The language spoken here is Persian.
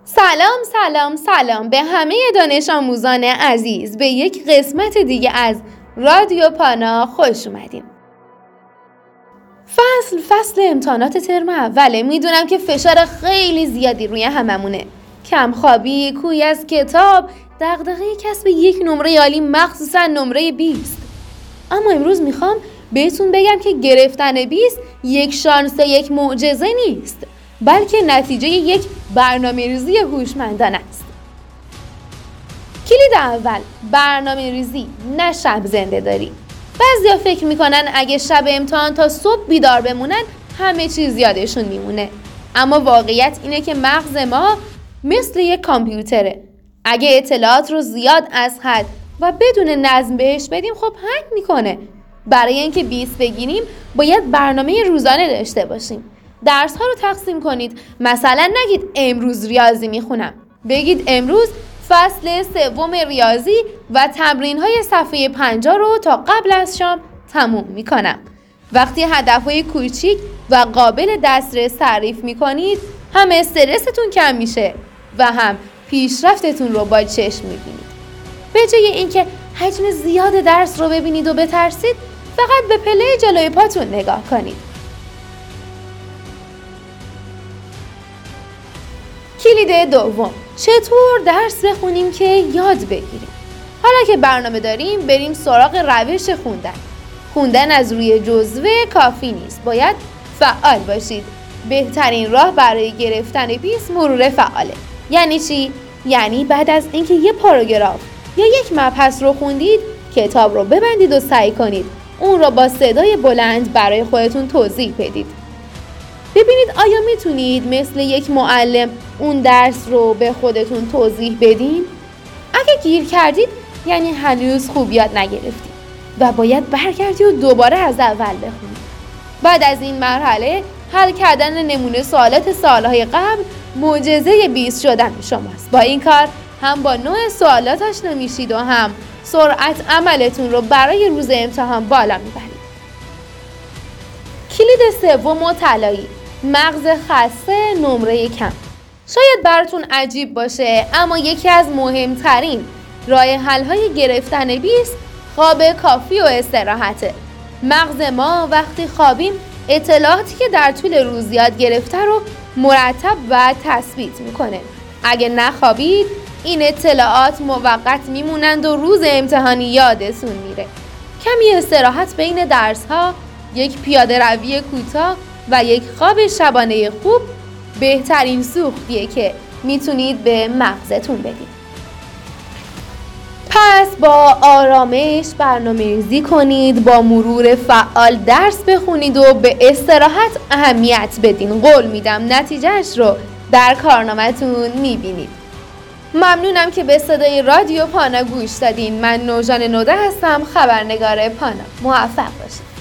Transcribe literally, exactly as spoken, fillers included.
سلام سلام سلام به همه دانش آموزان عزیز، به یک قسمت دیگه از رادیو پانا خوش اومدین. فصل فصل امتحانات ترم اوله. میدونم که فشار خیلی زیادی روی هممونه. کمخوابی، کوی از کتاب، دغدغه کسب یک نمره عالی، مخصوصا نمره بیست. اما امروز میخوام بهتون بگم که گرفتن بیست یک شانس، یک معجزه نیست، بلکه نتیجه یک برنامه‌ریزی هوشمندانه است. کلید اول، برنامه‌ریزی، نه شب زنده داری. بعضیا فکر میکنن اگه شب امتحان تا صبح بیدار بمونن همه چیز یادشون میمونه، اما واقعیت اینه که مغز ما مثل یک کامپیوتره. اگه اطلاعات رو زیاد از حد و بدون نظم بهش بدیم خب هنگ میکنه. برای اینکه بیست بگیریم باید برنامه روزانه داشته باشیم. درس ها رو تقسیم کنید. مثلا نگید امروز ریاضی میخونم، بگید امروز فصل سوم ریاضی و تمرین های صفحه پنجاه رو تا قبل از شام تموم میکنم. وقتی هدف های کوچیک و قابل دسترس تعریف میکنید هم استرستون کم میشه و هم پیشرفتتون رو با چشم میبینید. به جای اینکه حجم زیاد درس رو ببینید و بترسید، فقط به پله جلوی پاتون نگاه کنید. کلید دوم، چطور درس بخونیم که یاد بگیریم؟ حالا که برنامه داریم بریم سراغ روش خوندن. خوندن از روی جزوه کافی نیست، باید فعال باشید. بهترین راه برای گرفتن بیست مرور فعاله. یعنی چی؟ یعنی بعد از اینکه یه پاراگراف یا یک مبحث رو خوندید، کتاب رو ببندید و سعی کنید اون رو با صدای بلند برای خودتون توضیح بدید. ببینید آیا میتونید مثل یک معلم اون درس رو به خودتون توضیح بدین؟ اگه گیر کردید یعنی هنوز خوب یاد نگرفتید و باید برگردید و دوباره از اول بخونید. بعد از این مرحله حل کردن نمونه سوالات سالهای قبل معجزه بیست شدن شماست. با این کار هم با نوع سوالات آشنا میشید و هم سرعت عملتون رو برای روز امتحان بالا میبرید. کلید سوم و طلایی، مغز خسته، نمره کم. شاید براتون عجیب باشه اما یکی از مهمترین راه حل های گرفتن بیست خواب کافی و استراحته. مغز ما وقتی خوابیم اطلاعاتی که در طول روز یاد گرفته رو مرتب و تثبیت میکنه. اگه نخوابید این اطلاعات موقت میمونند و روز امتحانی یادتون میره. کمی استراحت بین درس ها، یک پیاده روی کوتاه و یک خواب شبانه خوب بهترین سوختیه که میتونید به مغزتون بدید. پس با آرامش برنامه‌ریزی کنید، با مرور فعال درس بخونید و به استراحت اهمیت بدین. قول میدم نتیجهش رو در کارنامه‌تون میبینید. ممنونم که به صدای رادیو پانا گوش دادین. من نوژان نوده هستم، خبرنگار پانا. موفق باشید.